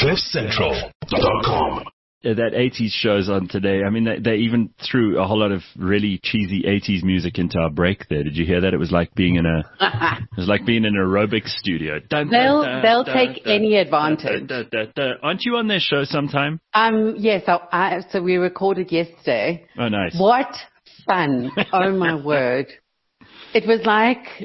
CliffCentral.com. That 80s shows on today. I mean, they even threw a whole lot of really cheesy 80s music into our break there. Did you hear that? It was like being in an aerobics studio. They'll take any advantage. Aren't you on their show sometime? Yes. So we recorded yesterday. Oh, nice. What fun. Oh, my word. It was like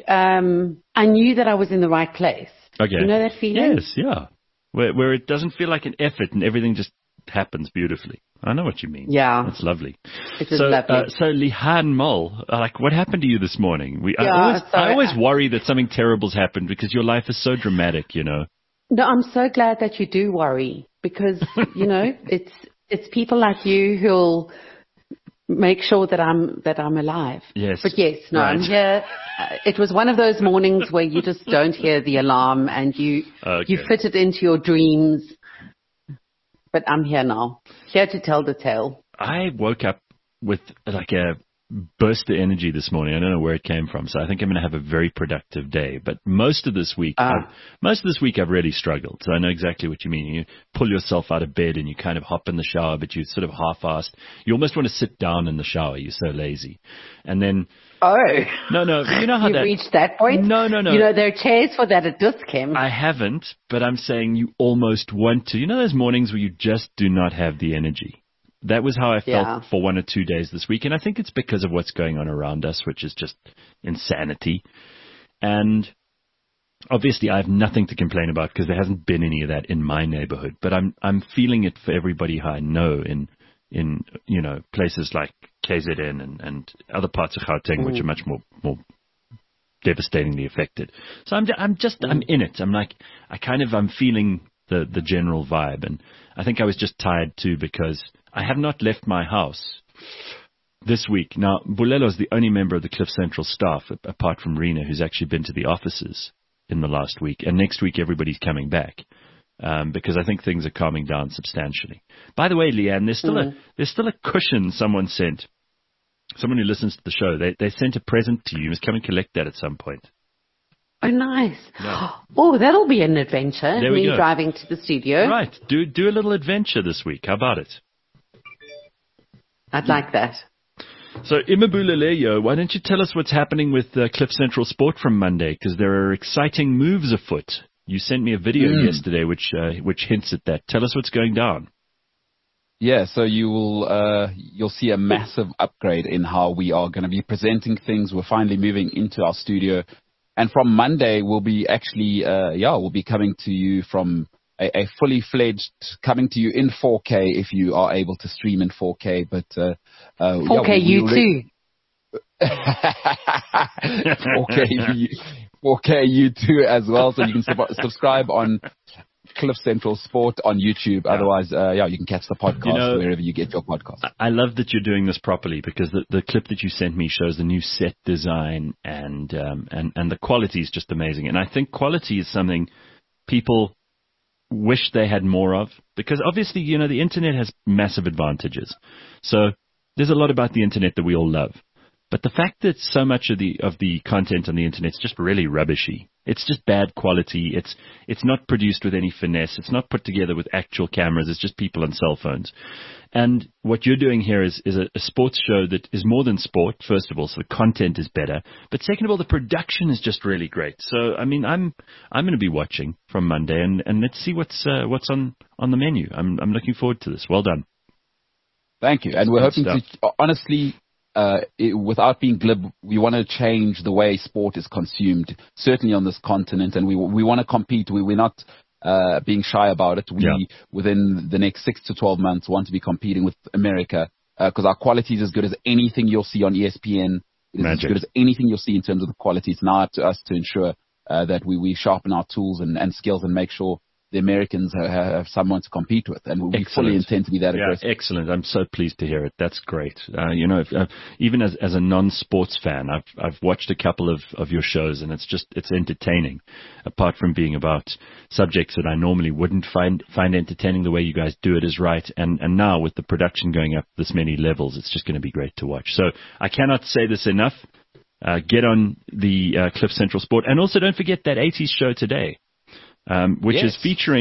I knew that I was in the right place. Okay. You know that feeling? Yes, yeah. Where it doesn't feel like an effort and everything just happens beautifully. I know what you mean. Yeah. That's lovely. It is lovely. So Lihan Mol, like, what happened to you this morning? I always worry that something terrible's happened because your life is so dramatic, you know. No, I'm so glad that you do worry because, you know, it's people like you who'll make sure that I'm alive. Yes. But yes, no, right. I'm here. It was one of those mornings where you just don't hear the alarm and you fit it into your dreams. But I'm here now, here to tell the tale. I woke up with like a burst of energy this morning. I don't know where it came from, so I think I'm going to have a very productive day. But most of this week, I've really struggled. So I know exactly what you mean. You pull yourself out of bed and you kind of hop in the shower, but you sort of half-assed. You almost want to sit down in the shower. You're so lazy, and then. No. You know how you reached that point? No. You know, there are chairs for that at Dis-Chem. I haven't, but I'm saying you almost want to. You know those mornings where you just do not have the energy? That was how I felt for 1 or 2 days this week. And I think it's because of what's going on around us, which is just insanity. And obviously I have nothing to complain about because there hasn't been any of that in my neighborhood. But I'm feeling it for everybody who I know in you know, places like KZN and other parts of Gauteng, which are much more devastatingly affected. So I'm in it. I'm like, I'm feeling the general vibe. And I think I was just tired too because I have not left my house this week. Now, Bulelo is the only member of the Cliff Central staff, apart from Rena, who's actually been to the offices in the last week. And next week, everybody's coming back. Because I think things are calming down substantially. By the way, Leanne, there's still a cushion someone sent. Someone who listens to the show, they sent a present to you. You must come and collect that at some point. Oh, nice. Yeah. Oh, that'll be an adventure. There we go. Driving to the studio. Right. Do a little adventure this week. How about it? I'd like that. So, Imabulaleyo, why don't you tell us what's happening with Cliff Central Sport from Monday? Because there are exciting moves afoot. You sent me a video yesterday which hints at that. Tell us what's going down. Yeah, so you'll see a massive upgrade in how we are going to be presenting things. We're finally moving into our studio, and from Monday we'll be actually we'll be coming to you from a fully fledged, coming to you in 4K if you are able to stream in 4K. But 4K you too. 4K you too as well, so you can subscribe on Cliff Central Sport on YouTube. Yeah. Otherwise, you can catch the podcast wherever you get your podcast. I love that you're doing this properly because the clip that you sent me shows the new set design and the quality is just amazing. And I think quality is something people wish they had more of because obviously, you know, the internet has massive advantages. So there's a lot about the internet that we all love. But the fact that so much of the content on the internet is just really rubbishy. It's just bad quality. It's not produced with any finesse. It's not put together with actual cameras. It's just people on cell phones. And what you're doing here is a sports show that is more than sport, first of all, so the content is better. But second of all, the production is just really great. So, I mean, I'm going to be watching from Monday and let's see what's on the menu. I'm looking forward to this. Well done. Thank you. And we're hoping to, honestly, without being glib, we want to change the way sport is consumed, certainly on this continent, and we want to compete. We're not being shy about it. Within the next 6 to 12 months, want to be competing with America because our quality is as good as anything you'll see on ESPN. It is as good as anything you'll see in terms of the quality. It's now up to us to ensure that we sharpen our tools and skills and make sure the Americans have someone to compete with, and we fully intend to be that aggressive. Yeah, excellent. I'm so pleased to hear it. That's great. Even as a non-sports fan, I've watched a couple of your shows, and it's entertaining. Apart from being about subjects that I normally wouldn't find entertaining, the way you guys do it is right. And now with the production going up this many levels, it's just going to be great to watch. So I cannot say this enough. Get on the Cliff Central Sport, and also don't forget that 80s show today. Which is featuring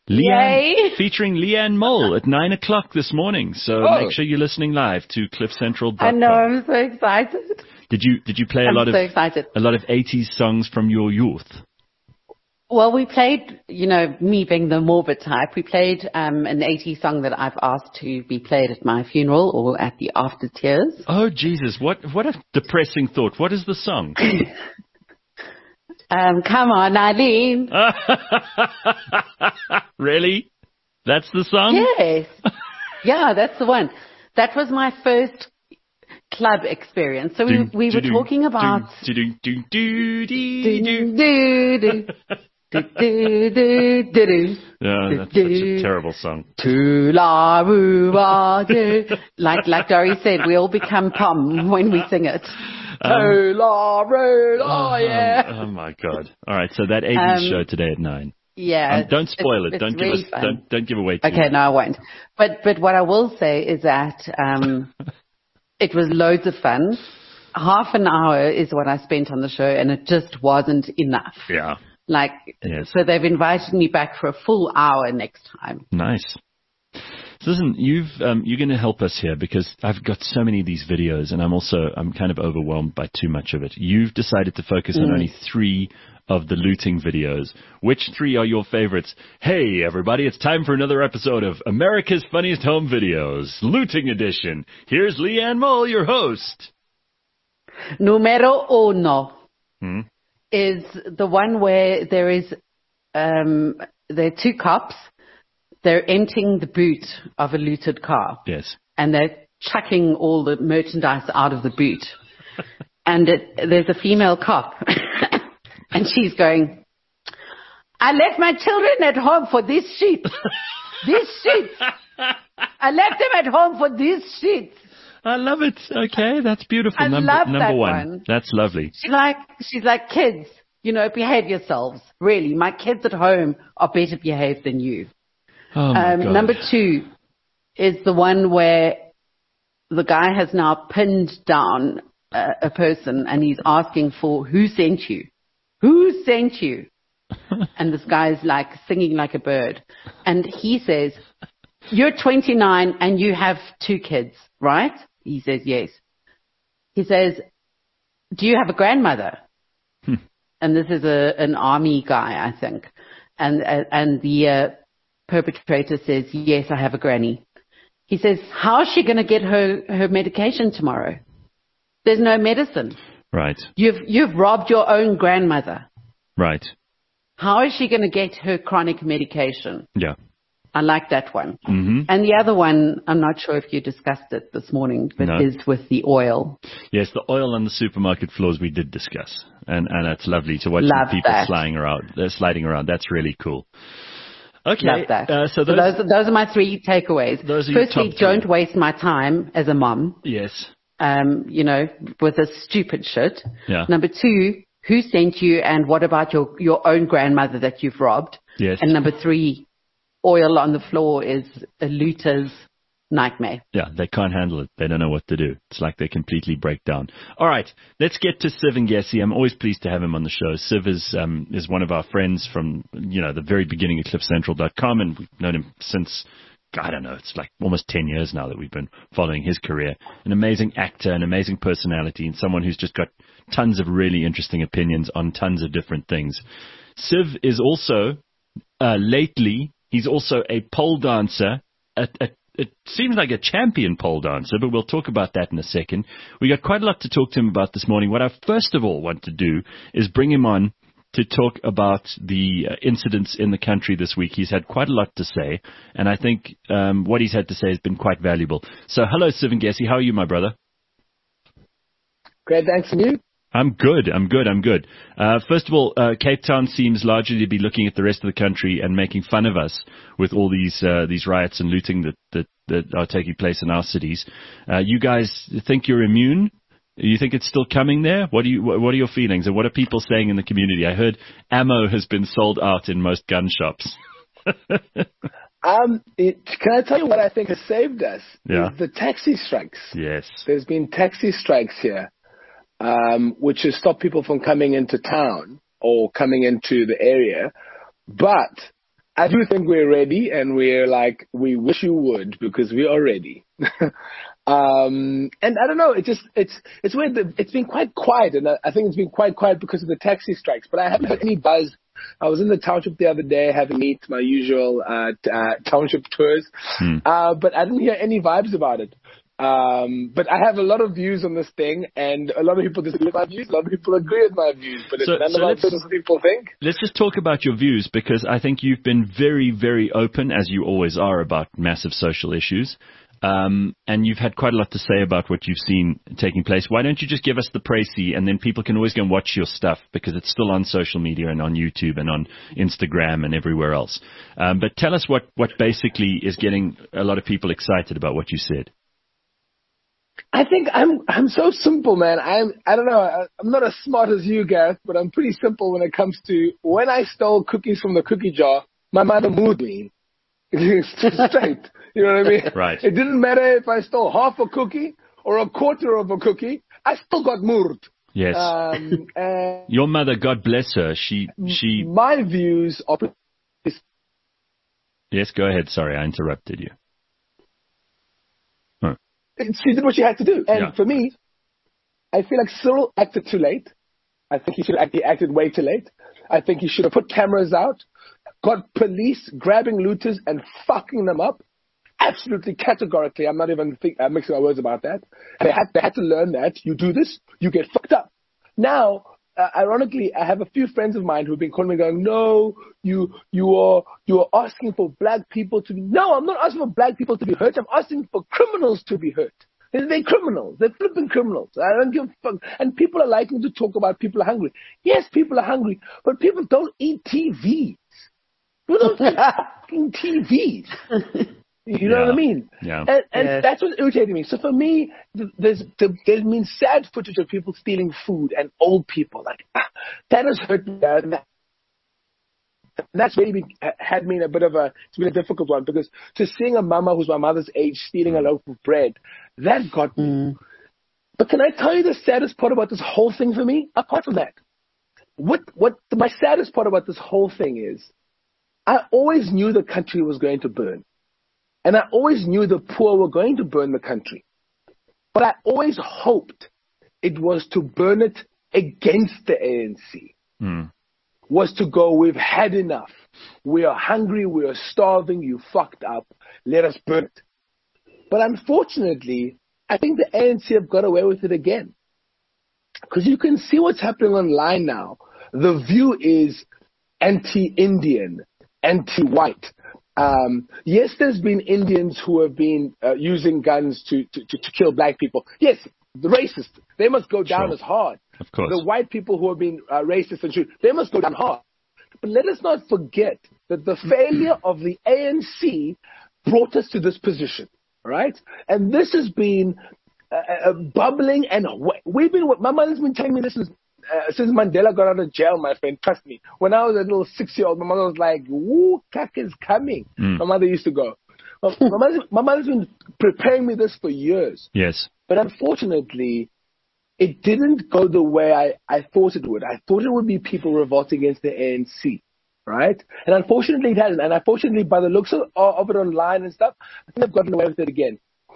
Yay! Featuring Leanne Mole at 9 o'clock this morning. So make sure you're listening live to cliffcentral.com. I know, I'm so excited. Did you play a lot of 80s songs from your youth? Well, we played, me being the morbid type, we played an 80s song that I've asked to be played at my funeral or at the after tears. Oh, Jesus. What a depressing thought. What is the song? Come on, Eileen. Really? That's the song? Yes. Yeah, that's the one. That was my first club experience. So we were talking about... Yeah, that's such a terrible song. Like Dory said, we all become Pom when we sing it. Oh my God! All right, so that 80s show today at 9. Yeah, don't spoil it. Don't really don't give away too much. Okay, no, I won't. But what I will say is that it was loads of fun. Half an hour is what I spent on the show, and it just wasn't enough. Yeah. So they've invited me back for a full hour next time. Nice. So listen, you're going to help us here because I've got so many of these videos and I'm kind of overwhelmed by too much of it. You've decided to focus on only 3 of the looting videos. Which 3 are your favorites? Hey, everybody, it's time for another episode of America's Funniest Home Videos, Looting Edition. Here's Leanne Mole, your host. Numero uno. Is the one where there are 2 cops. They're emptying the boot of a looted car. Yes. And they're chucking all the merchandise out of the boot. And there's a female cop. And she's going, I left my children at home for this shit. This shit. I left them at home for this shit. I love it. Okay, that's beautiful. I love number that one. That's lovely. She's like, kids, behave yourselves. Really, my kids at home are better behaved than you. Oh my God. Number 2 is the one where the guy has now pinned down a person and he's asking for who sent you? Who sent you? And this guy's like singing like a bird. And he says, you're 29 and you have 2 kids, right? He says, yes. He says, do you have a grandmother? And this is an army guy, I think. And the perpetrator says, yes, I have a granny. He says, how is she going to get her medication tomorrow? There's no medicine. Right. You've robbed your own grandmother. Right. How is she going to get her chronic medication? Yeah. I like that one. Mm-hmm. And the other one, I'm not sure if you discussed it this morning, but is with the oil. Yes, the oil on the supermarket floors we did discuss. And it's lovely to watch people sliding around. That's really cool. Okay. Love that. So those are my 3 takeaways. Firstly, don't waste my time as a mom. Yes. With this stupid shit. Yeah. Number 2, who sent you and what about your own grandmother that you've robbed? Yes. And number 3, oil on the floor is a looter's nightmare. Yeah, they can't handle it. They don't know what to do. It's like they completely break down. All right, let's get to Siv Ngesi. I'm always pleased to have him on the show. Siv is one of our friends from, the very beginning of cliffcentral.com, and we've known him since, I don't know, it's like almost 10 years now that we've been following his career. An amazing actor, an amazing personality, and someone who's just got tons of really interesting opinions on tons of different things. Siv is also, lately, he's also a pole dancer, it seems like a champion pole dancer, but we'll talk about that in a second. We got quite a lot to talk to him about this morning. What I first of all want to do is bring him on to talk about the incidents in the country this week. He's had quite a lot to say, and I think what he's had to say has been quite valuable. So hello, Siv Ngesi. How are you, my brother? Great, thanks. And you? I'm good. First of all, Cape Town seems largely to be looking at the rest of the country and making fun of us with all these riots and looting that are taking place in our cities. You guys think you're immune? You think it's still coming there? What are your feelings, and what are people saying in the community? I heard ammo has been sold out in most gun shops. Can I tell you what I think has saved us? Yeah. The taxi strikes. Yes. There's been taxi strikes here. Which has stopped people from coming into town or coming into the area. But I do think we're ready, and we're like, we wish you would, because we are ready. And I don't know, it's weird. It's been quite quiet, and I think it's been quite quiet because of the taxi strikes, but I haven't heard any buzz. I was in the township the other day having my usual township tours, but I didn't hear any vibes about it. But I have a lot of views on this thing, and a lot of people disagree with my views, a lot of people agree with my views, but none of my business people think. Let's just talk about your views, because I think you've been very, very open, as you always are, about massive social issues. And you've had quite a lot to say about what you've seen taking place. Why don't you just give us the précis, and then people can always go and watch your stuff, because it's still on social media and on YouTube and on Instagram and everywhere else. But tell us what basically is getting a lot of people excited about what you said. I think I'm so simple, man. I don't know. I'm not as smart as you, Gareth, but I'm pretty simple when it comes to when I stole cookies from the cookie jar. My mother moved me. Straight. You know what I mean? Right. It didn't matter if I stole half a cookie or a quarter of a cookie. I still got moved. Yes. Your mother, God bless her. She. My views are. Yes, go ahead. Sorry, I interrupted you. She did what she had to do. And for me, I feel like Cyril acted too late. I think he acted way too late. I think he should have put cameras out, got police grabbing looters and fucking them up. Absolutely, categorically. I'm not even mixing my words about that. They had to learn that you do this, you get fucked up. Now, ironically, I have a few friends of mine who've been calling me going, no, you are asking for black people to be. No, I'm not asking for black people to be hurt. I'm asking for criminals to be hurt. They're criminals. They're flipping criminals. I don't give a fuck. And people are liking to talk about people are hungry. Yes, people are hungry, but people don't eat TVs. People don't eat fucking TVs. You know what I mean? Yeah. And that's what's irritating me. So for me, there's been sad footage of people stealing food and old people. Like, that has hurt me. That's maybe had me in it's been a difficult one, because to seeing a mama who's my mother's age stealing a loaf of bread, that got me. But can I tell you the saddest part about this whole thing for me? Apart from that, my saddest part about this whole thing is, I always knew the country was going to burn. And I always knew the poor were going to burn the country. But I always hoped it was to burn it against the ANC. Was to go, we've had enough. We are hungry, we are starving, you fucked up, let us burn it. But unfortunately, I think the ANC have got away with it again. Because you can see what's happening online now. The view is anti-Indian, anti-white. Yes, there's been Indians who have been using guns to kill black people. Yes, the racists, they must go down as hard. Of course. The white people who have been racist and shoot, they must go down hard. But let us not forget that the failure of the ANC brought us to this position, right? And this has been bubbling, and my mother's been telling me this since Mandela got out of jail, my friend. Trust me. When I was a little 6-year-old, my mother was like, "Woo, Kak is coming." My mother used to go. My mother's been preparing me this for years. Yes. But unfortunately, it didn't go the way I thought it would. I thought it would be people revolting against the ANC, right? And unfortunately, it hasn't. And unfortunately, by the looks of it online and stuff, I think I've gotten away with it again.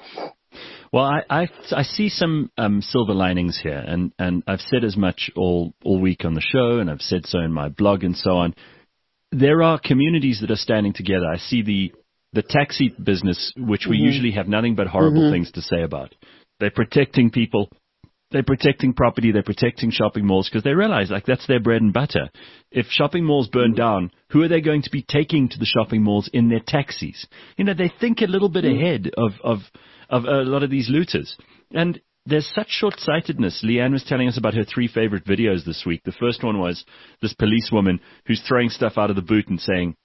Well, I see some silver linings here, and I've said as much all week on the show, and I've said so in my blog and so on. There are communities that are standing together. I see the taxi business, which we usually have nothing but horrible things to say about. They're protecting people. They're protecting property. They're protecting shopping malls, because they realize, like, that's their bread and butter. If shopping malls burn down, who are they going to be taking to the shopping malls in their taxis? You know, they think a little bit ahead of a lot of these looters. And there's such short-sightedness. Leanne was telling us about her 3 favorite videos this week. The first one was this policewoman who's throwing stuff out of the boot and saying,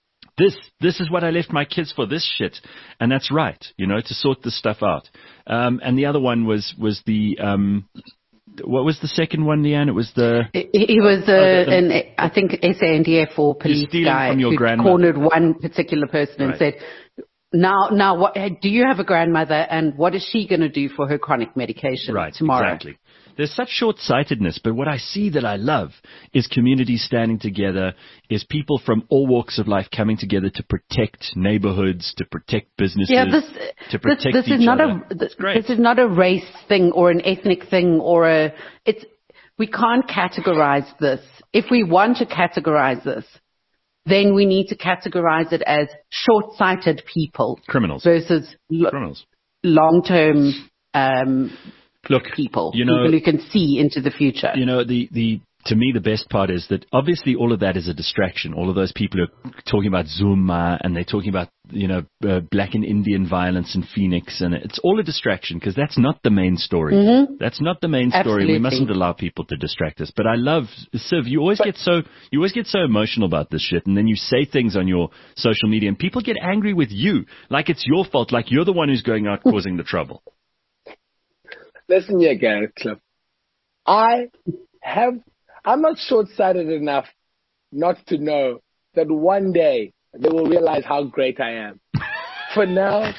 This is what I left my kids for, this shit. And that's right, you know, to sort this stuff out. And the other one was the, what was the second one, Leanne? It was He was I think SANDF or police guy who cornered one particular person and said, now, what, do you have a grandmother, and what is she going to do for her chronic medication tomorrow? Exactly. there's such short-sightedness, but what I see that I love is communities standing together, is people from all walks of life coming together to protect neighborhoods, to protect businesses, to protect each other. This is not a race thing or an ethnic thing we can't categorize this. If we want to categorize this, then we need to categorize it as short-sighted people. Criminals. Versus long-term people. People who can see into the future. To me, the best part is that obviously all of that is a distraction. All of those people are talking about Zuma and they're talking about, Black and Indian violence in Phoenix. And it's all a distraction because that's not the main story. Mm-hmm. That's not the main story. Absolutely. We mustn't allow people to distract us. But I love, Siv, you always get so emotional about this shit. And then you say things on your social media and people get angry with you. Like it's your fault. Like you're the one who's going out causing the trouble. Listen here, Gareth Cliff. I'm not short-sighted enough not to know that one day they will realize how great I am. For now,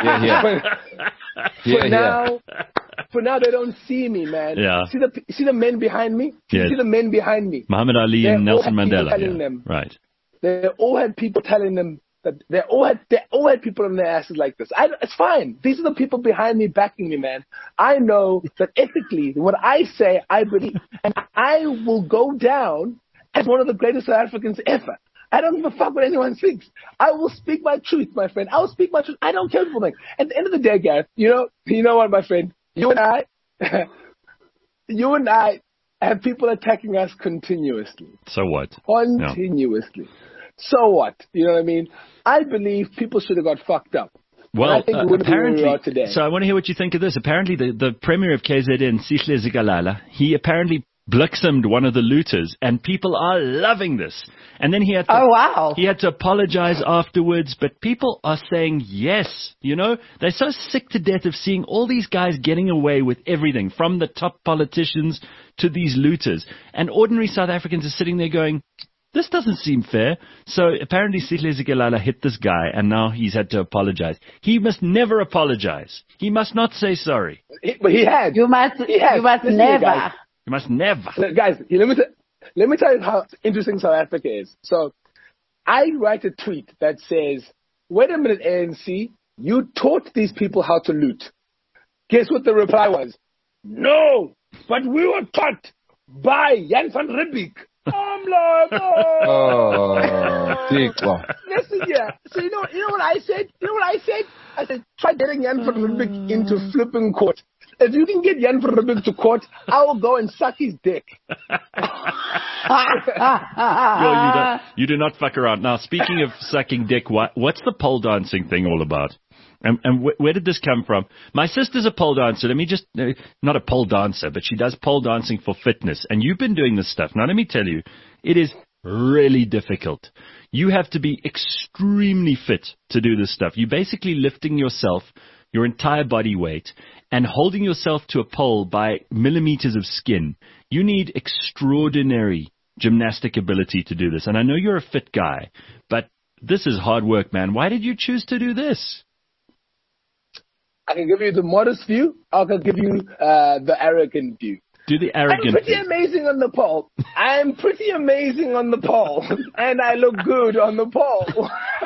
for now they don't see me, man. Yeah. See the men behind me? Yes. See the men behind me? Muhammad Ali and Nelson Mandela. Right. They all had people telling them that they all had people on their asses like this. It's fine. These are the people behind me backing me, man. I know that ethically, what I say, I believe, and I will go down as one of the greatest South Africans ever. I don't give a fuck what anyone thinks. I will speak my truth, my friend. I will speak my truth. I don't care what people think. At the end of the day, Gareth, you know what, my friend? You and I have people attacking us continuously. So what? Continuously. No. So what? You know what I mean? I believe people should have got fucked up. Well, I think apparently, today. So I want to hear what you think of this. Apparently, the Premier of KZN, Sihle Zikalala, he apparently bliksemed one of the looters, and people are loving this. And then he had to apologize afterwards, but people are saying yes. They're so sick to death of seeing all these guys getting away with everything, from the top politicians to these looters. And ordinary South Africans are sitting there going, this doesn't seem fair. So apparently Sihle Zikalala hit this guy, and now he's had to apologize. He must never apologize. He must not say sorry. But he had. You must never. You must never. Guys, let me tell you how interesting South Africa is. So I write a tweet that says, wait a minute, ANC, you taught these people how to loot. Guess what the reply was? No, but we were taught by Jan van Riebeeck. I'm like, listen, yeah. So you know what I said? I said, try getting Jan van Riebeeck into flipping court. If you can get Jan van Riebeeck to court, I will go and suck his dick. You do not fuck around. Now, speaking of sucking dick, what's the pole dancing thing all about? And where did this come from? My sister's a pole dancer. Let me just, not a pole dancer, but she does pole dancing for fitness. And you've been doing this stuff. Now, let me tell you, it is really difficult. You have to be extremely fit to do this stuff. You're basically lifting yourself, your entire body weight, and holding yourself to a pole by millimeters of skin. You need extraordinary gymnastic ability to do this. And I know you're a fit guy, but this is hard work, man. Why did you choose to do this? I can give you the modest view. I can give you the arrogant view. Do the arrogant I'm pretty amazing on the pole. I'm pretty amazing on the pole. And I look good on the pole.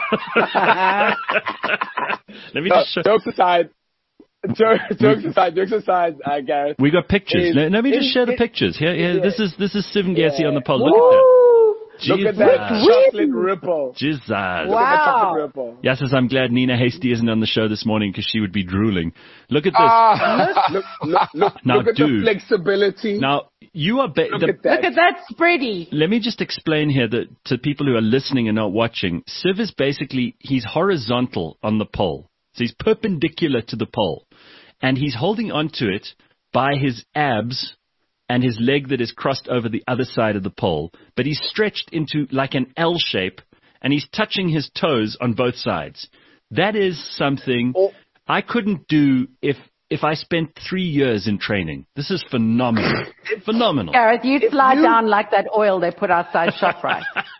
Let me just show. Jokes aside. Jokes aside, Gareth. We got pictures. Let me just share the pictures. Here, this is Siv Ngesi on the pole. Look at that. Look at that chocolate ripple. Jesus. Wow. Yes, I'm glad Nina Hasty isn't on the show this morning because she would be drooling. Look at this. Look at the flexibility. Now, you are... Look at that spready. Let me just explain here that to people who are listening and not watching. Siv is basically, he's horizontal on the pole. So he's perpendicular to the pole. And he's holding onto it by his abs and his leg that is crossed over the other side of the pole. But he's stretched into like an L shape, and he's touching his toes on both sides. That is something I couldn't do if I spent 3 years in training. This is phenomenal. Phenomenal. Gareth, you'd slide down like that oil they put outside ShopRite.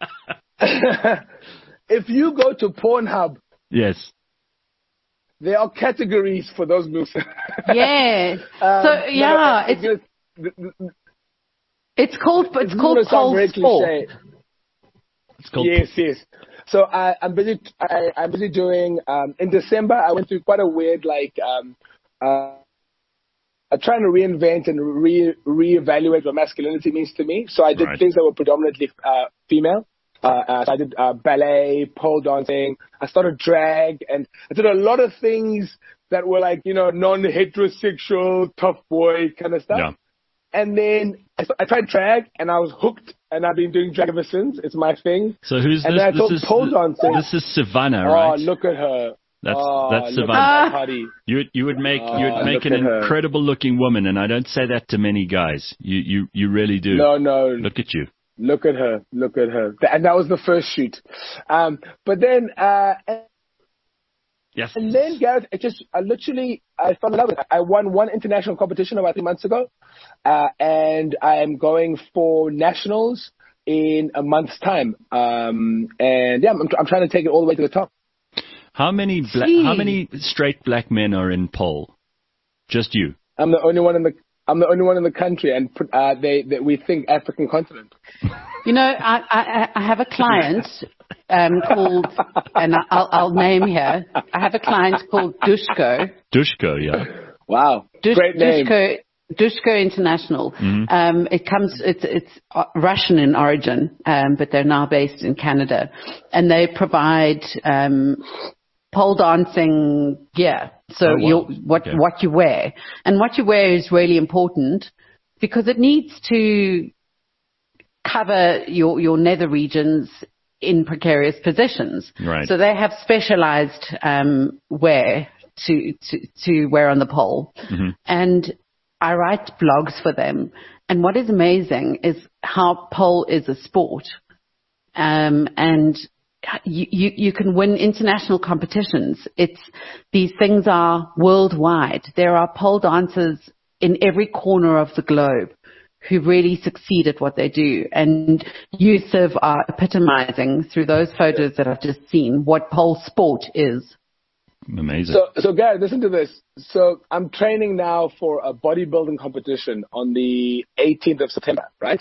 If you go to Pornhub... Yes. There are categories for those moves. Yeah. It's called pole sport. It's called yes. So I'm busy doing. In December, I went through quite a weird trying to reinvent and reevaluate what masculinity means to me. So I did things that were predominantly female. So I did ballet, pole dancing. I started drag, and I did a lot of things that were like, non-heterosexual, tough boy kind of stuff. Yeah. And then I tried drag, and I was hooked, and I've been doing drag ever since. It's my thing. So who's and this? Then I thought pole dancing. This is Savannah, right? Oh, look at her. That's Savannah. You would make an incredible looking woman, and I don't say that to many guys. You really do. No. Look at you. Look at her. And that was the first shoot. But then, yes. And then, Gareth, I fell in love with it. I won one international competition about 3 months ago. And I am going for nationals in a month's time. And yeah, I'm trying to take it all the way to the top. How many straight black men are in pole? Just you? I'm the only one in the country, and we think African continent. I have a client called, and I'll name here. I have a client called Dushko. Dushko, yeah. Wow, great name. Dushko International. Mm-hmm. It's Russian in origin, but they're now based in Canada, and they provide pole dancing gear. So what you wear, and what you wear is really important because it needs to cover your nether regions in precarious positions. Right. So they have specialized wear to wear on the pole, and I write blogs for them. And what is amazing is how pole is a sport, and you can win international competitions. These things are worldwide. There are pole dancers in every corner of the globe who really succeed at what they do. And Yusuf are epitomizing through those photos that I've just seen what pole sport is. Amazing. So Gary, listen to this. So I'm training now for a bodybuilding competition on the 18th of September, right?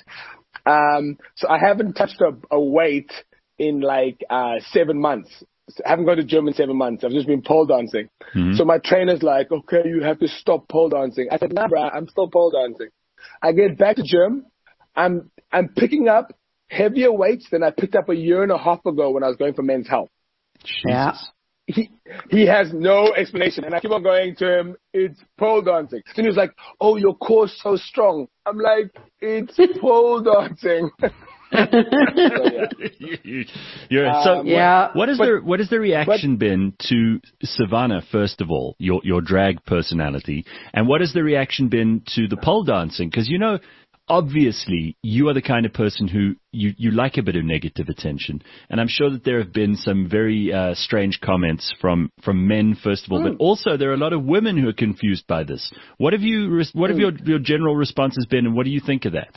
So I haven't touched a weight in 7 months. I haven't gone to gym in 7 months. I've just been pole dancing. Mm-hmm. So my trainer's like, okay, you have to stop pole dancing. I said, nah, bro, I'm still pole dancing. I get back to gym. I'm picking up heavier weights than I picked up a year and a half ago when I was going for Men's Health. Jesus. Yeah. He has no explanation. And I keep on going to him, it's pole dancing. Then he was like, oh, your core's so strong. I'm like, it's pole dancing. What has the reaction been to Savannah, first of all, your drag personality, and what has the reaction been to the pole dancing? Because obviously you are the kind of person who you like a bit of negative attention, and I'm sure that there have been some very strange comments from men, first of all, but also there are a lot of women who are confused by this. What have your general responses been, and what do you think of that?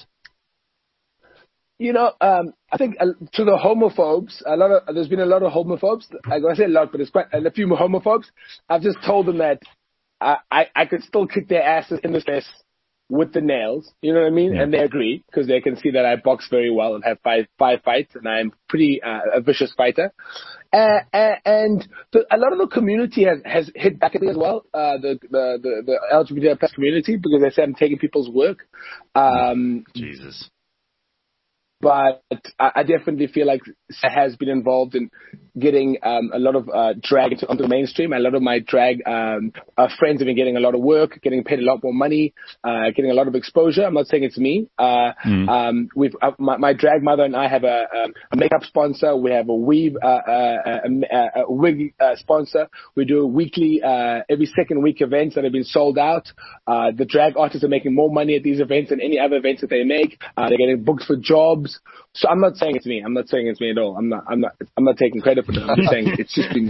I think to the homophobes, there's been a lot of homophobes. I say a lot, but it's quite a few homophobes. I've just told them that I could still kick their asses in the face with the nails. You know what I mean? Yeah. And they agree because they can see that I box very well and have five fights, and I'm pretty a vicious fighter. And a lot of the community has hit back at me as well. The LGBT plus community, because they say I'm taking people's work. Jesus. But I definitely feel like Sarah has been involved in getting a lot of drag onto the mainstream. A lot of my drag friends have been getting a lot of work, getting paid a lot more money, getting a lot of exposure. I'm not saying it's me. My drag mother and I have a makeup sponsor. We have a weave, a wig sponsor. We do weekly, every second week events that have been sold out. The drag artists are making more money at these events than any other events that they make. They're getting booked for jobs. So I'm not saying it's me. I'm not saying it's me at all. I'm not taking credit for that. I'm saying it's just been,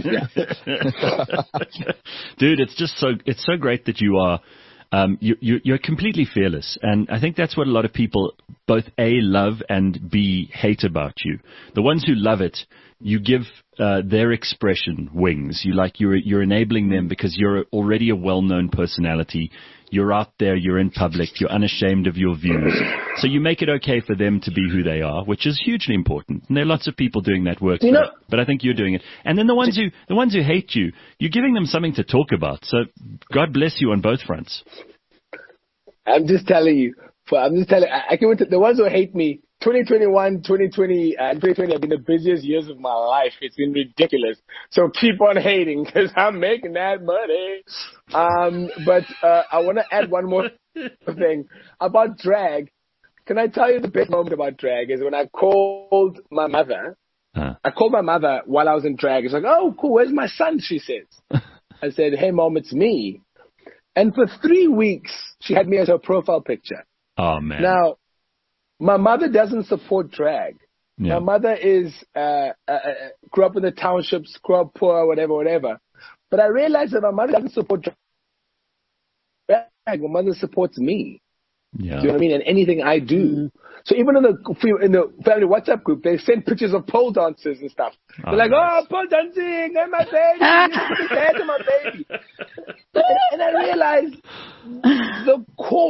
Dude, it's so great that you are, you're completely fearless. And I think that's what a lot of people both A, love and B, hate about you. The ones who love it, you give their expression wings. You're enabling them because you're already a well-known personality. You're out there, you're in public, you're unashamed of your views. So you make it okay for them to be who they are, which is hugely important. And there are lots of people doing that work, but I think you're doing it. And then the ones who hate you, you're giving them something to talk about. So God bless you on both fronts. I'm just telling you. I can wait the ones who hate me. 2021, 2020, and 2020 have been the busiest years of my life. It's been ridiculous. So keep on hating because I'm making that money. But I want to add one more thing about drag. Can I tell you the best moment about drag is when I called my mother. I called my mother while I was in drag. It's like, oh, cool. Where's my son? She says. I said, hey, Mom, it's me. And for 3 weeks, she had me as her profile picture. Oh, man. Now, my mother doesn't support drag. Yeah. My mother grew up in the townships, grew up poor, whatever. But I realized that my mother doesn't support drag. My mother supports me. Yeah. Do you know what I mean? And anything I do. Mm-hmm. So even in the family WhatsApp group, they send pictures of pole dancers and stuff. They're like, nice. Oh, pole dancing, and my baby, put his hand to my baby. And I realized the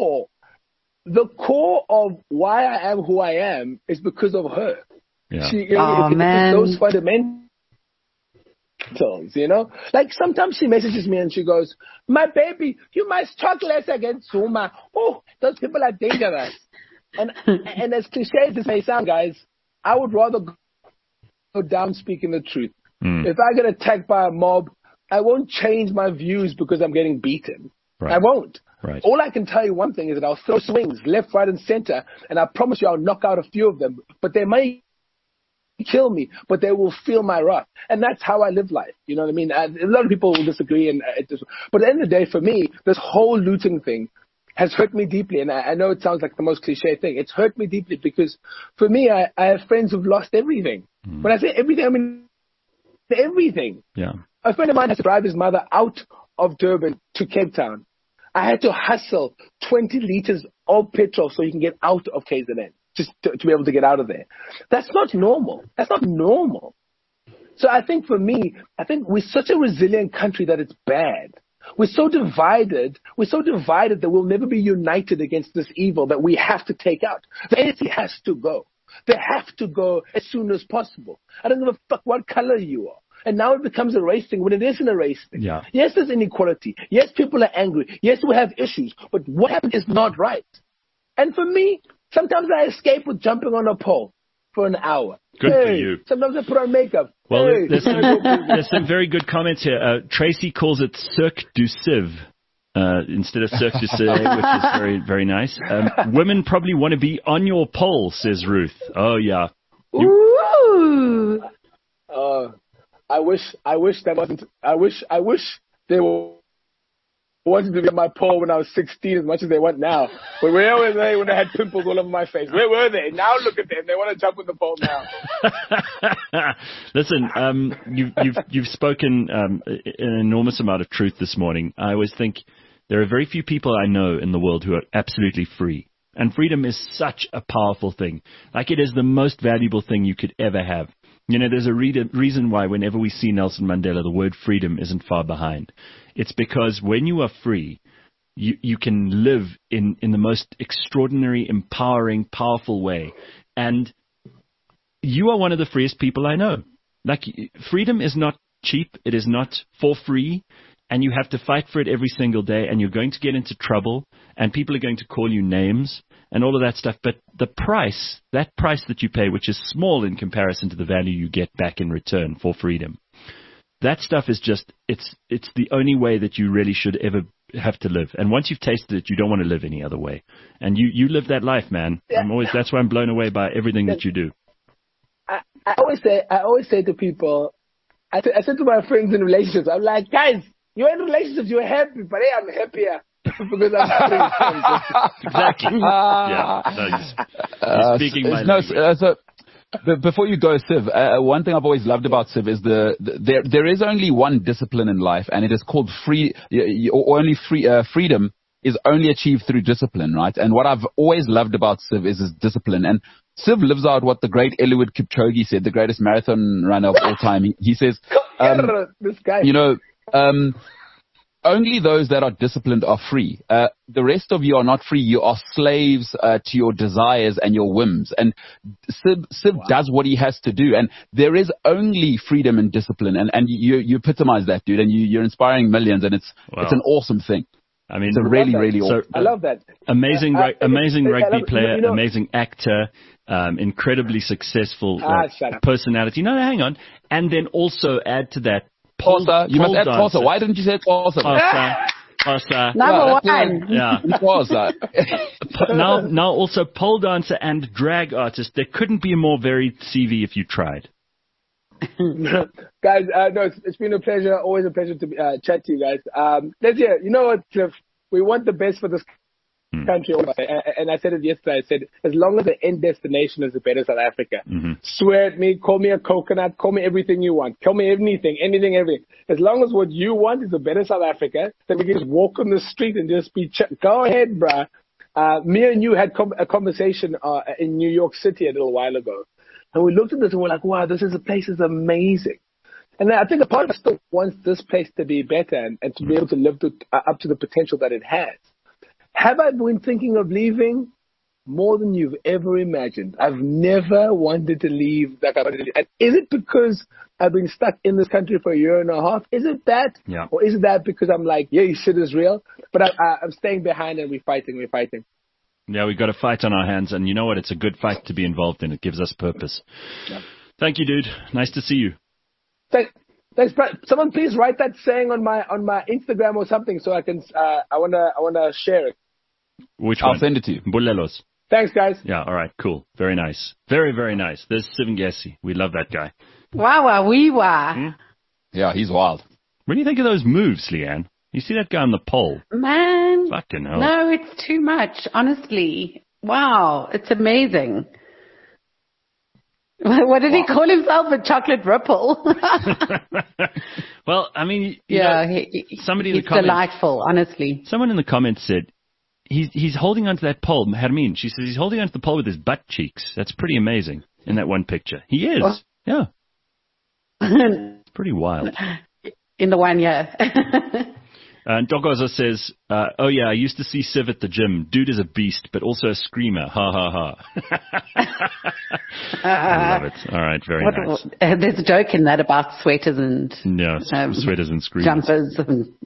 core of why I am who I am is because of her. Yeah. It's those fundamentals, you know? Like sometimes she messages me and she goes, my baby, you must talk less against Zuma. Oh, those people are dangerous. And as cliche as this may sound, guys, I would rather go down speaking the truth. If I get attacked by a mob, I won't change my views because I'm getting beaten. Right. I won't. Right. All I can tell you one thing is that I'll throw swings left, right, and center, and I promise you I'll knock out a few of them. But they may kill me, but they will feel my wrath. And that's how I live life. You know what I mean? A lot of people will disagree. But at the end of the day, for me, this whole looting thing has hurt me deeply. And I know it sounds like the most cliche thing. It's hurt me deeply because for me, I have friends who've lost everything. When I say everything, I mean everything. Yeah. A friend of mine has to drive his mother out of Durban to Cape Town. I had to hustle 20 liters of petrol so you can get out of KZN, just to be able to get out of there. That's not normal. That's not normal. So I think for me, we're such a resilient country that it's bad. We're so divided that we'll never be united against this evil that we have to take out. The ANC has to go. They have to go as soon as possible. I don't give a fuck what color you are. And now it becomes a race thing when it isn't a race thing. Yeah. Yes, there's inequality. Yes, people are angry. Yes, we have issues. But what happened is not right. And for me, sometimes I escape with jumping on a pole for an hour. Good for you. Sometimes I put on makeup. Well, there's some very good comments here. Tracy calls it Cirque du Civ instead of Cirque du Soleil, which is very, very nice. Women probably want to be on your pole, says Ruth. Oh, yeah. Ooh. I wish that wasn't. I wish they wanted to be on my pole when I was 16 as much as they want now. But where were they when I had pimples all over my face? Where were they? Now look at them. They want to jump on the pole now. Listen, you've spoken an enormous amount of truth this morning. I always think there are very few people I know in the world who are absolutely free. And freedom is such a powerful thing. Like it is the most valuable thing you could ever have. You know, there's a reason why whenever we see Nelson Mandela, the word freedom isn't far behind. It's because when you are free, you can live in the most extraordinary, empowering, powerful way. And you are one of the freest people I know. Like, freedom is not cheap. It is not for free. And you have to fight for it every single day. And you're going to get into trouble. And people are going to call you names and all of that stuff. But the price, that price that you pay, which is small in comparison to the value you get back in return for freedom, that stuff is just, it's the only way that you really should ever have to live. And once you've tasted it, you don't want to live any other way. And you live that life, man. Yeah. That's why I'm blown away by everything that you do. I always say to people, I said to my friends in relationships, I'm like, guys, you're in relationships, you're happy, but hey, I'm happier. Because I'm free. Exactly. Yeah. No, you're speaking my language. Before you go, Civ, one thing I've always loved about Civ is there is only one discipline in life, and it is called freedom is only achieved through discipline, right? And what I've always loved about Civ is his discipline. And Siv lives out what the great Eliud Kipchoge said, the greatest marathon runner of all time. He says, this guy. only those that are disciplined are free. The rest of you are not free. You are slaves to your desires and your whims. And Siv does what he has to do. And there is only freedom and discipline. And you epitomize that, dude. And you're inspiring millions. And it's an awesome thing. I mean, it's a really awesome. I love that. Amazing rugby player, amazing actor, incredibly successful personality. No, hang on. And then also add to that, Xhosa. You must add Xhosa. Why didn't you say Xhosa? Xhosa. Number one. Yeah. Xhosa. now also pole dancer and drag artist. There couldn't be a more varied CV if you tried. Guys, no, it's been a pleasure. Always a pleasure to chat to you guys. Let's hear. You know what, Cliff? We want the best for this country. And I said it yesterday. I said, as long as the end destination is a better South Africa, swear at me, call me a coconut, call me everything you want, call me anything. As long as what you want is a better South Africa, then we can just walk on the street and just be, go ahead, bruh. Me and you had a conversation in New York City a little while ago. And we looked at this and we're like, wow, this place is amazing. And I think a part of us still wants this place to be better and to be able to live up to the potential that it has. Have I been thinking of leaving? More than you've ever imagined. I've never wanted to leave. And is it because I've been stuck in this country for a year and a half? Is it that? Yeah. Or is it that because I'm like, yeah, shit is real? But I'm staying behind and we're fighting. Yeah, we've got a fight on our hands. And you know what? It's a good fight to be involved in. It gives us purpose. Yeah. Thank you, dude. Nice to see you. Thanks, Brad. Someone please write that saying on my Instagram or something so I can, I wanna share it. Which one? I'll send it to you. Bulelos. Thanks, guys. Yeah, all right, cool. Very nice. Very, very nice. There's Siv Ngesi. We love that guy. Wow. Yeah, he's wild. What do you think of those moves, Leanne? You see that guy on the pole? Man. Fucking hell. No, it's too much, honestly. Wow, it's amazing. What did he call himself? A chocolate ripple? Well, I mean, somebody in the comments, delightful, honestly. Someone in the comments said, he's holding onto that pole. Hermine, she says he's holding onto the pole with his butt cheeks. That's pretty amazing in that one picture. He is. Oh. Yeah. It's pretty wild. In the one, yeah. And Dogoza says, oh yeah, I used to see Siv at the gym. Dude is a beast, but also a screamer. Ha ha ha. I love it. All right, very nice. There's a joke in that about sweaters and sweaters and screamers. Jumpers.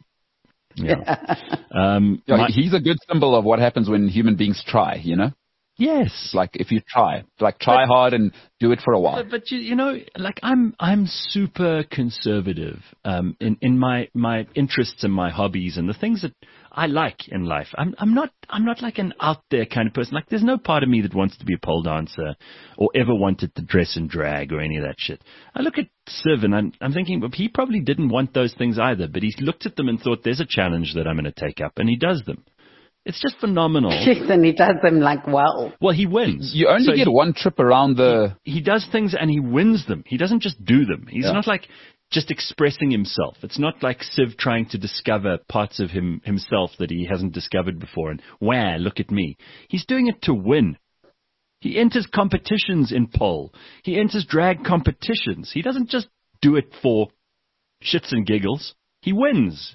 He's a good symbol of what happens when human beings try, you know? Yes. Like if you try hard and do it for a while. But you know, like I'm super conservative in my interests and my hobbies and the things that I like in life. I'm not like an out there kind of person. Like there's no part of me that wants to be a pole dancer or ever wanted to dress and drag or any of that shit. I look at Siv and I'm thinking, well, he probably didn't want those things either, but he's looked at them and thought there's a challenge that I'm going to take up, and he does them. It's just phenomenal. And he does them like well. Well, he wins. You only get one trip around the... He does things and he wins them. He doesn't just do them. He's not like just expressing himself. It's not like Siv trying to discover parts of himself that he hasn't discovered before. And, wow, look at me. He's doing it to win. He enters competitions in pole. He enters drag competitions. He doesn't just do it for shits and giggles. He wins.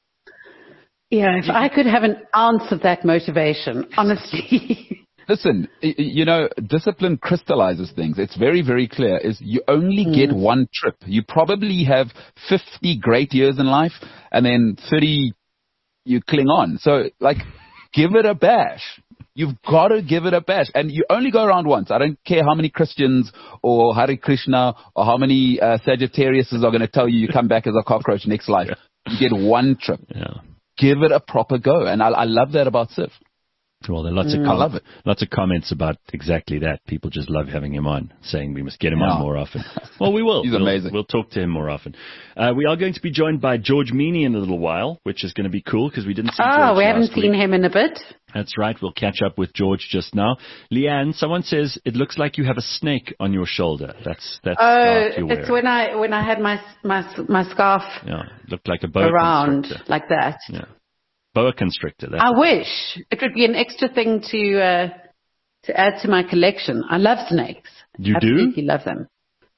Yeah, if I could have an ounce of that motivation, honestly. Listen, you know, discipline crystallizes things. It's very, very clear. Is you only get one trip. You probably have 50 great years in life, and then 30 you cling on. So, like, give it a bash. You've got to give it a bash. And you only go around once. I don't care how many Christians or Hare Krishna or how many Sagittariuses are going to tell you come back as a cockroach next life. You get one trip. Yeah. Give it a proper go. And I love that about Siv. Well, there are lots of comments about exactly that. People just love having him on, saying we must get him on more often. Well, we will. He's amazing. We'll talk to him more often. We are going to be joined by George Meany in a little while, which is going to be cool because we didn't see George we haven't seen him in a bit. That's right. We'll catch up with George just now. Leanne, someone says it looks like you have a snake on your shoulder. That's it's when I had my scarf. Yeah, looked like a boa around constrictor. Like that. Yeah. Boa constrictor. I wish it would be an extra thing to to add to my collection. I love snakes. You Absolutely do? Love them.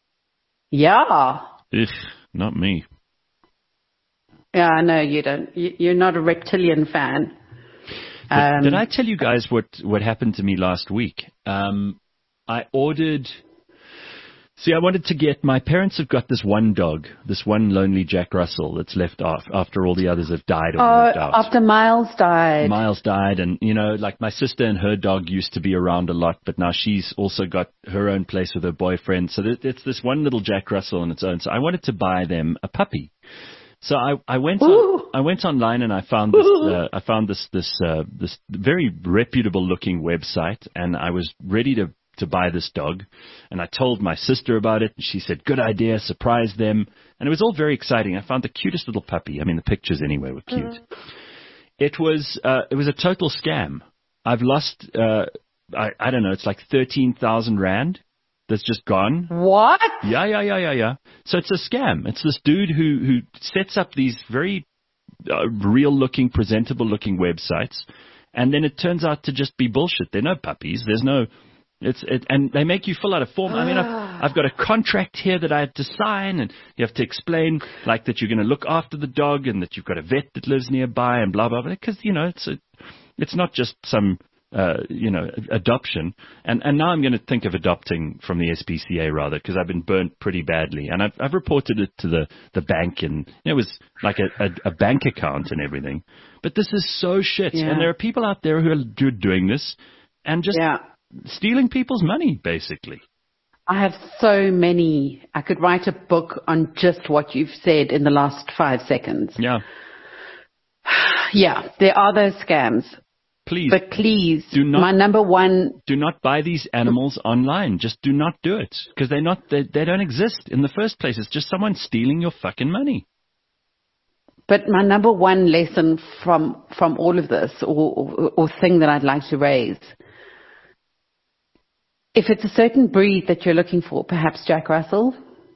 Yeah. Ugh, not me. Yeah, I know you don't. You're not a reptilian fan. Did I tell you guys what happened to me last week? I ordered... See, I wanted to get... My parents have got this one dog, this one lonely Jack Russell that's left off after all the others have died or moved out. After Miles died. Miles died, and, like my sister and her dog used to be around a lot, but now she's also got her own place with her boyfriend. So it's this one little Jack Russell on its own. So I wanted to buy them a puppy. So I went online and I found this very reputable looking website, and I was ready to buy this dog, and I told my sister about it, and she said, good idea, surprise them, and it was all very exciting. I found the cutest little puppy. I mean, the pictures anyway were cute. It was a total scam. I've lost, I don't know, it's like 13,000 Rand that's just gone. What? Yeah. So it's a scam. It's this dude who sets up these very real-looking, presentable-looking websites, and then it turns out to just be bullshit. There are no puppies. There's no... and they make you fill out a form. I mean, I've got a contract here that I had to sign, and you have to explain like that you're going to look after the dog and that you've got a vet that lives nearby and blah blah blah. Because it's not just some adoption. And now I'm going to think of adopting from the SPCA rather, because I've been burnt pretty badly, and I've reported it to the bank, and it was like a bank account and everything. But this is so shit, and there are people out there who are doing this and just. Yeah. Stealing people's money, basically. I have so many. I could write a book on just what you've said in the last 5 seconds. Yeah. Yeah, there are those scams. Please. But please, my number one... Do not buy these animals online. Just do not do it. Because they don't exist in the first place. It's just someone stealing your fucking money. But my number one lesson from all of this, or thing that I'd like to raise... If it's a certain breed that you're looking for, perhaps Jack Russell,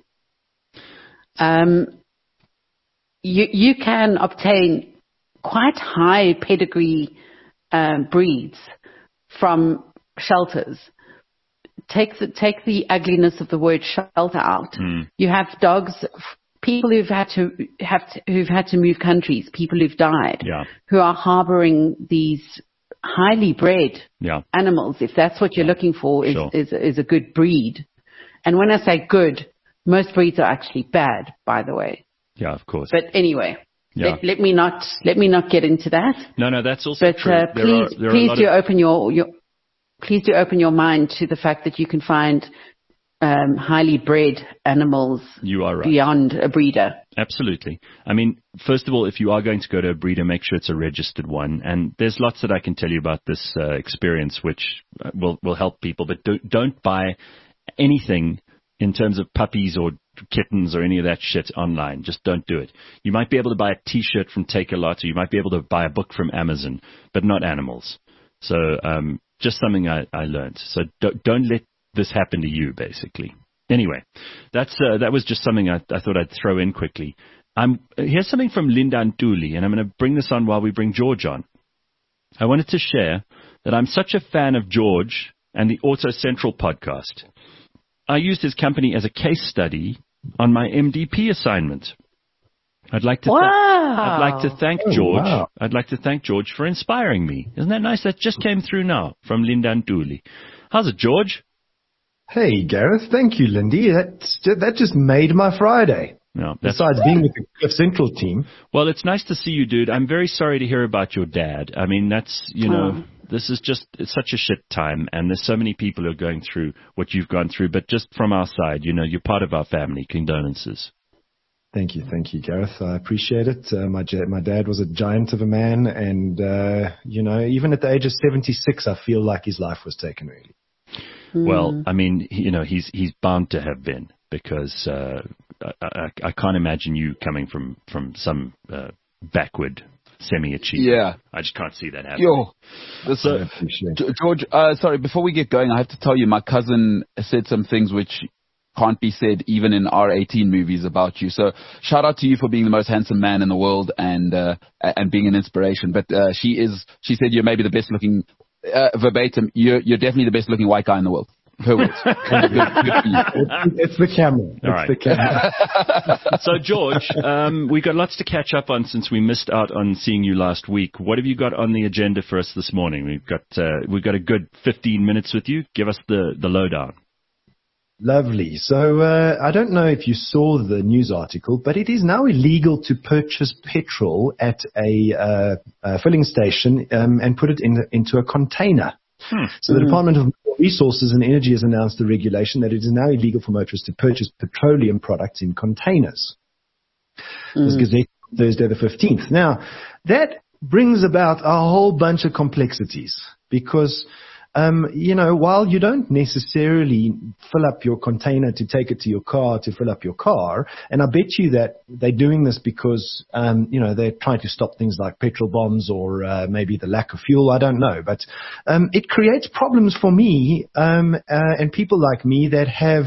you can obtain quite high pedigree breeds from shelters. Take the ugliness of the word shelter out. You have dogs, people who've had to move countries, people who've died, who are harboring these highly bred animals, if that's what you're looking for, is a good breed. And when I say good, most breeds are actually bad, by the way. Yeah, of course. But anyway, let me not get into that. No, that's also true. Please do open your mind to the fact that you can find highly bred animals beyond a breeder. Absolutely. I mean, first of all, if you are going to go to a breeder, make sure it's a registered one. And there's lots that I can tell you about this experience, which will help people. But don't buy anything in terms of puppies or kittens or any of that shit online. Just don't do it. You might be able to buy a T-shirt from Take-A-Lot, or you might be able to buy a book from Amazon, but not animals. So just something I learned. So don't let this happened to you, basically. Anyway, that was just something I thought I'd throw in quickly. Here's something from Linda Ntuli, and I'm going to bring this on while we bring George on. I wanted to share that I'm such a fan of George and the Auto Central podcast. I used his company as a case study on my MDP assignment. I'd like to thank George. Wow. I'd like to thank George for inspiring me. Isn't that nice? That just came through now from Linda Ntuli. How's it, George? Hey, Gareth. Thank you, Lindy. That just made my Friday. No, besides being with the Cliff Central team. Well, it's nice to see you, dude. I'm very sorry to hear about your dad. I mean, this is just it's such a shit time, and there's so many people who are going through what you've gone through. But just from our side, you're part of our family. Condolences. Thank you, Gareth. I appreciate it. My dad was a giant of a man, and even at the age of 76, I feel like his life was taken early. Well, I mean, he's bound to have been, because I can't imagine you coming from some backward semi-achiever. Yeah. I just can't see that happening. George, sorry, before we get going, I have to tell you, my cousin said some things which can't be said even in R18 movies about you. So shout out to you for being the most handsome man in the world and being an inspiration. But she said you're maybe the best looking verbatim, you're definitely the best looking white guy in the world. Per words. It's the camera. All right. The camera. So, George, we've got lots to catch up on since we missed out on seeing you last week. What have you got on the agenda for us this morning? We've got a good 15 minutes with you. Give us the lowdown. Lovely. So I don't know if you saw the news article, but it is now illegal to purchase petrol at a filling station and put it into a container. So the Department of Resources and Energy has announced the regulation that it is now illegal for motorists to purchase petroleum products in containers. This Gazette Thursday the 15th. Now, that brings about a whole bunch of complexities because while you don't necessarily fill up your container to take it to your car to fill up your car, and I bet you that they're doing this because, they're trying to stop things like petrol bombs or maybe the lack of fuel. I don't know. But it creates problems for me and people like me that have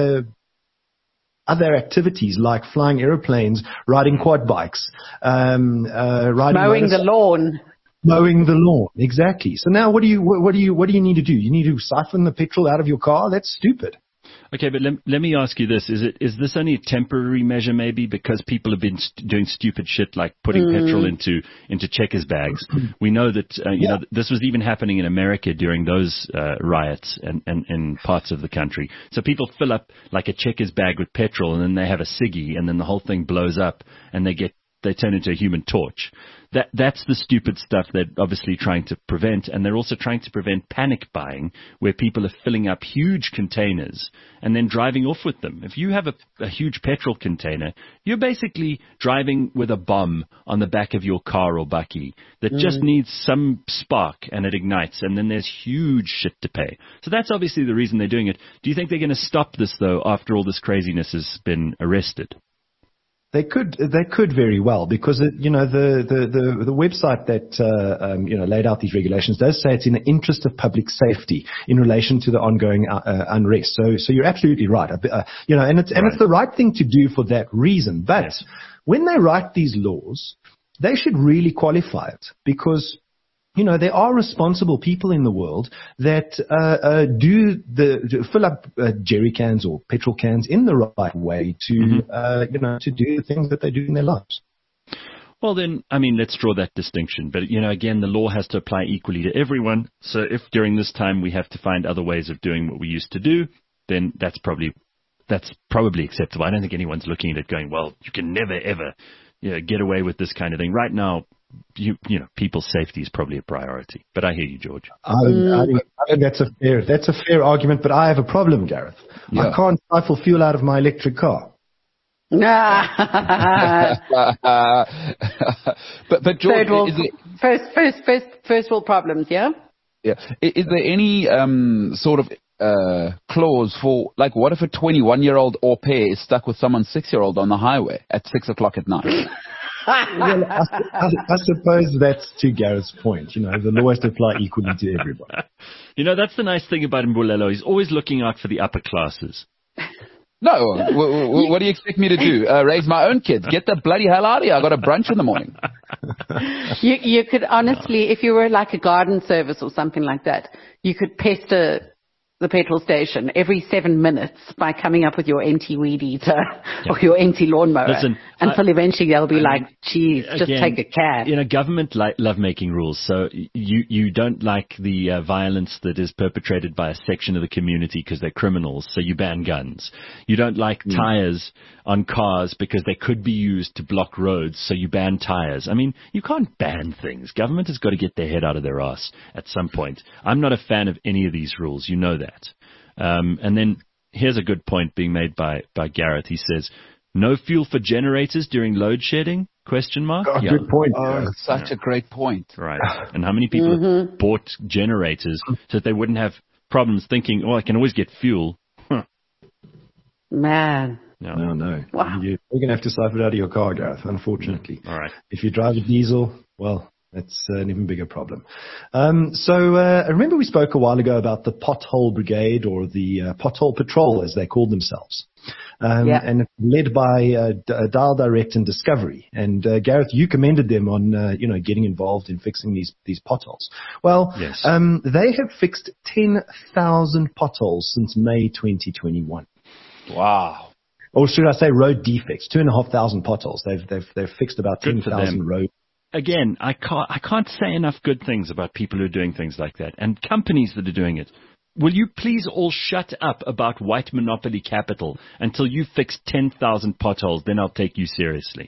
other activities like flying airplanes, riding quad bikes, riding mowing the lawn. Mowing the lawn, exactly. So now, what do you need to do? You need to siphon the petrol out of your car? That's stupid. Okay, but let me ask you this: is this only a temporary measure, maybe because people have been doing stupid shit like putting petrol into checkers bags? We know that this was even happening in America during those riots and parts of the country. So people fill up like a checkers bag with petrol, and then they have a ciggy, and then the whole thing blows up, and they turn into a Human Torch. That's the stupid stuff they're obviously trying to prevent, and they're also trying to prevent panic buying, where people are filling up huge containers and then driving off with them. If you have a huge petrol container, you're basically driving with a bomb on the back of your car or bakkie that just needs some spark and it ignites, and then there's huge shit to pay. So that's obviously the reason they're doing it. Do you think they're going to stop this, though, after all this craziness has been arrested? They could very well, because the website that laid out these regulations does say it's in the interest of public safety in relation to the ongoing unrest. So you're absolutely right. And it's the right thing to do for that reason. But when they write these laws, they should really qualify it, because there are responsible people in the world that fill up jerry cans or petrol cans in the right way to to do the things that they do in their lives. Well, then, let's draw that distinction. But, again, the law has to apply equally to everyone. So if during this time we have to find other ways of doing what we used to do, then that's probably acceptable. I don't think anyone's looking at it going, well, you can never, ever get away with this kind of thing. Right now, people's safety is probably a priority. But I hear you, George. I think that's a fair argument, but I have a problem, Gareth. Yeah. I can't stifle fuel out of my electric car. but George, first world problems, yeah? Yeah. Is there any sort of clause for, like, what if a 21-year-old au pair is stuck with someone's 6-year-old on the highway at 6:00 at night? Well, I suppose that's to Gareth's point. The law has to apply equally to everybody. That's the nice thing about Mbulelo. He's always looking out for the upper classes. No, what do you expect me to do? Raise my own kids? Get the bloody hell out of here. I got a brunch in the morning. You could honestly, if you were like a garden service or something like that, you could pester the petrol station every 7 minutes by coming up with your empty weed eater or your empty lawnmower. Listen, until eventually they'll be like, geez, just take a cab. Government love making rules. So you don't like the violence that is perpetrated by a section of the community because they're criminals, so you ban guns. You don't like tires on cars because they could be used to block roads, so you ban tires. You can't ban things. Government has got to get their head out of their ass at some point. I'm not a fan of any of these rules. You know that. And then here's a good point being made by Gareth. He says, no fuel for generators during load shedding? ? Good point. Such a great point. Right. And how many people have bought generators so that they wouldn't have problems thinking, I can always get fuel? Man. No. Wow. You're going to have to siphon it out of your car, Gareth, unfortunately. All right. If you drive a diesel, well, That's an even bigger problem. I remember we spoke a while ago about the Pothole Brigade, or the Pothole Patrol, as they called themselves. And it's led by Dial Direct and Discovery. And Gareth, you commended them on getting involved in fixing these potholes. Well, yes. They have fixed 10,000 potholes since May 2021. Wow. Or should I say road defects? 2,500 potholes. They've fixed about 10,000 roads. Again, I can't say enough good things about people who are doing things like that, and companies that are doing it. Will you please all shut up about white monopoly capital until you fix 10,000 potholes? Then I'll take you seriously.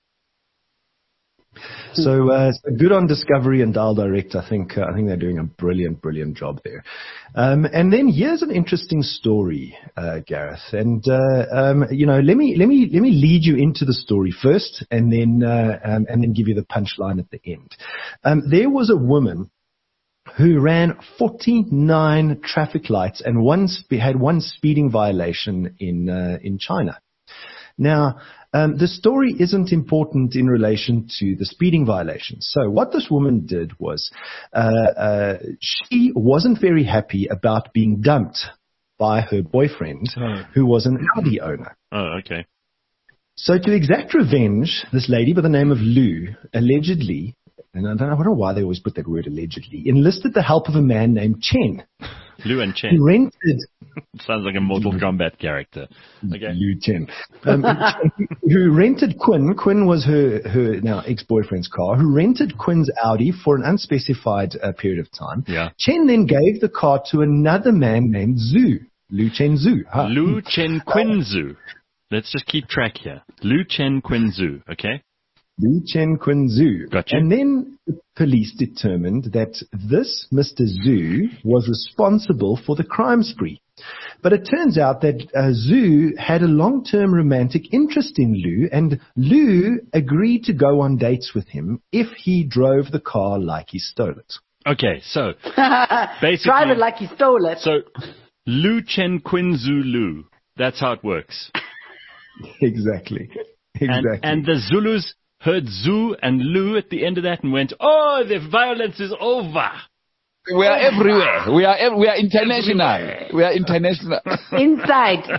So good on Discovery and Dial Direct. I think they're doing a brilliant job there. And then here's an interesting story, Gareth. And let me lead you into the story first, and then give you the punchline at the end. There was a woman who ran 49 traffic lights and had one speeding violation in China. Now, the story isn't important in relation to the speeding violation. So what this woman did was, she wasn't very happy about being dumped by her boyfriend, who was an Audi owner. Oh, okay. So to exact revenge, this lady by the name of Lou allegedly, and I don't know why they always put that word allegedly, enlisted the help of a man named Chen. Lou and Chen. Who rented... Sounds like a Mortal Kombat character. Okay. Lou Chen. Who rented Quinn. Quinn was her now ex-boyfriend's car. Who rented Quinn's Audi for an unspecified period of time. Yeah. Chen then gave the car to another man named Zhu. Lu Chen Zhu. Huh? Lu Chen Quinn Zhu. Let's just keep track here. Lu Chen Quinn Zhu. Okay. Lu Chen Quinn Zhu. Gotcha. And then the police determined that this Mr. Zhu was responsible for the crime spree. But it turns out that Zhu had a long-term romantic interest in Lu, and Lu agreed to go on dates with him if he drove the car like he stole it. Okay, so basically... Drive it like he stole it. So, Lu Chen Quinn Zhu Lu. That's how it works. Exactly. And the Zulus heard Zhu and Lu at the end of that and went, oh, the violence is over. We are everywhere. We are international. We are international. Inside.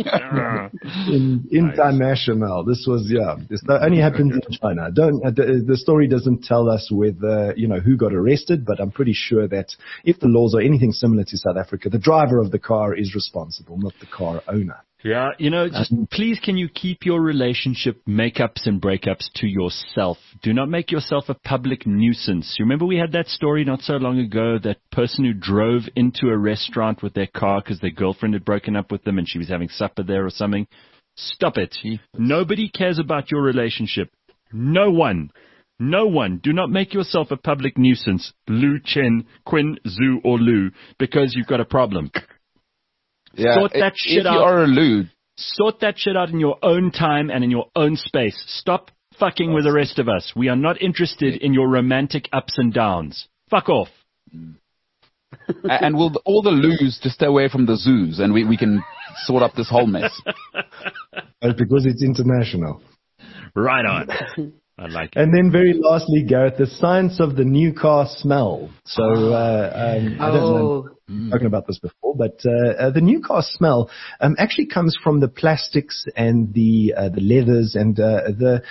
International. This was, this only happens in China. The story doesn't tell us whether, who got arrested, but I'm pretty sure that if the laws are anything similar to South Africa, the driver of the car is responsible, not the car owner. Yeah, just please can you keep your relationship makeups and breakups to yourself. Do not make yourself a public nuisance. You remember we had that story not so long ago, that person who drove into a restaurant with their car because their girlfriend had broken up with them and she was having supper there or something. Stop it. Nobody cares about your relationship. No one. Do not make yourself a public nuisance, Lu Chen, Quinn, Zhu, or Lu, because you've got a problem. Yeah, sort that shit out. If you are a Lu, sort that shit out in your own time and in your own space. Stop fucking with the rest of us. We are not interested in your romantic ups and downs. Fuck off. And will all the Lus just stay away from the zoos, and we can sort up this whole mess. Because it's international. Right on. I like it. And then very lastly, Gareth, the science of the new car smell. So I don't know, I've spoken about this before, but the new car smell actually comes from the plastics and the leathers and the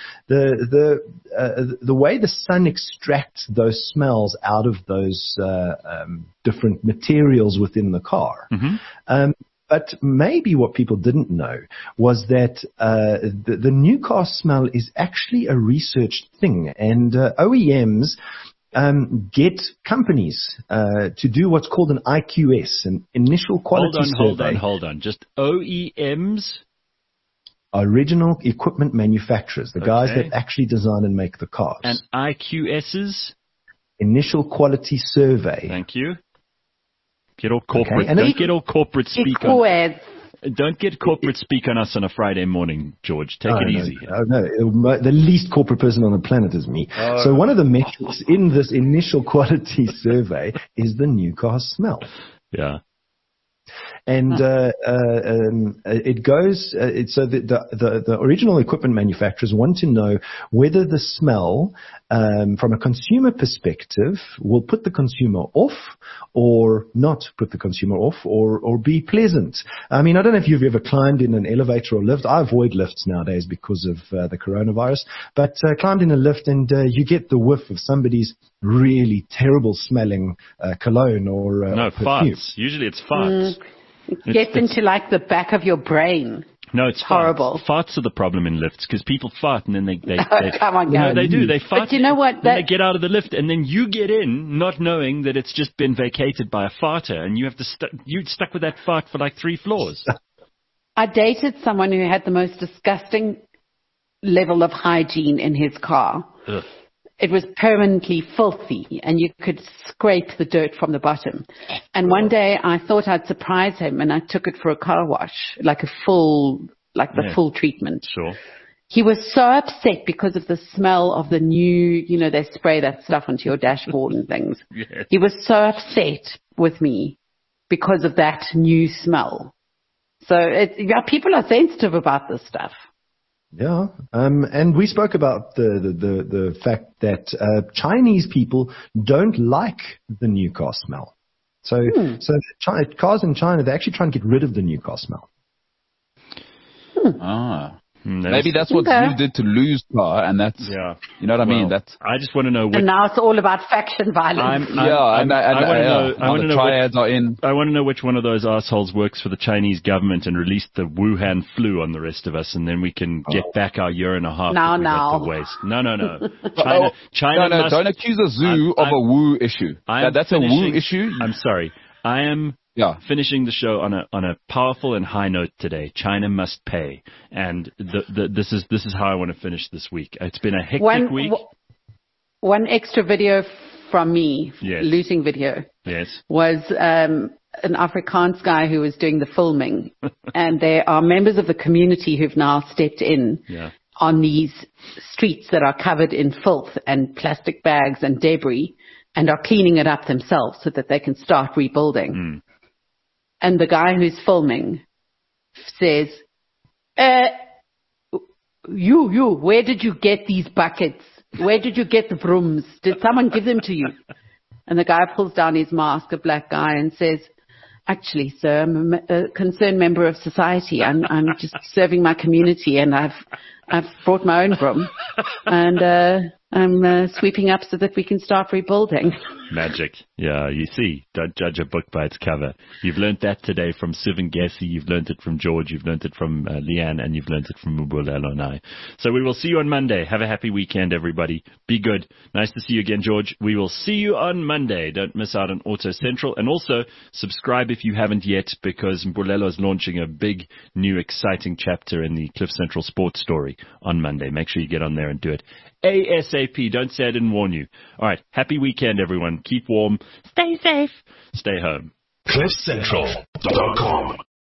way the sun extracts those smells out of those different materials within the car. Mm-hmm. But maybe what people didn't know was that the new car smell is actually a researched thing, and OEMs get companies to do what's called an IQS, an initial quality survey. Hold on. Just OEMs? Original equipment manufacturers, the guys that actually design and make the cars. And IQSs? Initial quality survey. Thank you. Get all corporate. Don't get all corporate speak on. Don't get corporate speak on us on a Friday morning, George. Take it easy. No, the least corporate person on the planet is me. So one of the metrics in this initial quality survey is the new car smell. Yeah. And it goes. So the original equipment manufacturers want to know whether the smell, from a consumer perspective, will put the consumer off or not put the consumer off, or be pleasant. I mean, I don't know if you've ever climbed in an elevator or lift. I avoid lifts nowadays because of the coronavirus. But climbed in a lift and you get the whiff of somebody's really terrible smelling cologne or perfume. Farts. Usually it's farts. It gets into like the back of your brain. No, it's horrible. Farts are the problem in lifts because people fart and then they come on, guys. No, they do. They fart. But you know what? They get out of the lift and then you get in not knowing that it's just been vacated by a farter and you have to you stuck with that fart for like 3 floors. I dated someone who had the most disgusting level of hygiene in his car. Ugh. It was permanently filthy, and you could scrape the dirt from the bottom. And one day I thought I'd surprise him, and I took it for a car wash, like the full treatment. Sure. He was so upset because of the smell of the new, they spray that stuff onto your dashboard and things. Yes. He was so upset with me because of that new smell. So people are sensitive about this stuff. Yeah, and we spoke about the fact that Chinese people don't like the new car smell. So cars in China, they're actually trying to get rid of the new car smell. Maybe that's what Zoo did to lose car, and that's you know what I mean. That's I just want to know. And now it's all about faction violence. I want to know. Triads are in. I want to know which one of those assholes works for the Chinese government and released the Wuhan flu on the rest of us, and then we can get back our year and a half. No. Waste. No. China. No, don't accuse a Zoo of a Wu issue. That's a Wu issue. I'm sorry. I am. Yeah, finishing the show on a powerful and high note today. China must pay, and this is how I want to finish this week. It's been a hectic week. One extra video from me, yes. looting video, yes, was an Afrikaans guy who was doing the filming, and there are members of the community who've now stepped in on these streets that are covered in filth and plastic bags and debris, and are cleaning it up themselves so that they can start rebuilding. And the guy who's filming says, you, where did you get these buckets? Where did you get the brooms? Did someone give them to you? And the guy pulls down his mask, a black guy, and says, actually, sir, I'm a concerned member of society. I'm just serving my community, and I've brought my own broom. And I'm sweeping up so that we can start rebuilding. Magic. Yeah, you see, don't judge a book by its cover. You've learned that today from Sivan Gessi, you've learned it from George, you've learned it from Leanne, and you've learned it from Mbulelo and I. So we will see you on Monday. Have a happy weekend, everybody. Be good. Nice to see you again, George. We will see you on Monday. Don't miss out on Auto Central. And also, subscribe if you haven't yet, because Mbulelo is launching a big, new, exciting chapter in the Cliff Central Sports Story on Monday. Make sure you get on there and do it ASAP. Don't say I didn't warn you. All right. Happy weekend, everyone. Keep warm. Stay safe. Stay home. CliffCentral.com